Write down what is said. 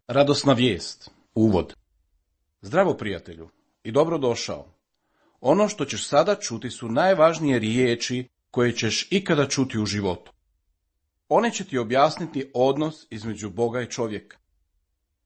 Radosna vijest. Uvod. Zdravo prijatelju i dobrodošao. Ono što ćeš sada čuti su najvažnije riječi koje ćeš ikada čuti u životu. One će ti objasniti odnos između Boga i čovjeka.